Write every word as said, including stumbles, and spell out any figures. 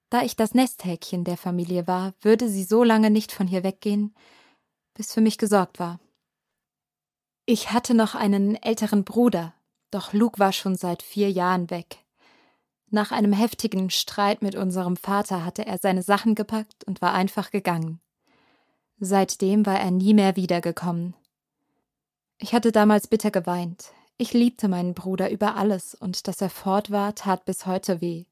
Da ich das Nesthäkchen der Familie war, würde sie so lange nicht von hier weggehen, bis für mich gesorgt war. Ich hatte noch einen älteren Bruder, doch Luke war schon seit vier Jahren weg. Nach einem heftigen Streit mit unserem Vater hatte er seine Sachen gepackt und war einfach gegangen. Seitdem war er nie mehr wiedergekommen. Ich hatte damals bitter geweint. Ich liebte meinen Bruder über alles und dass er fort war, tat bis heute weh.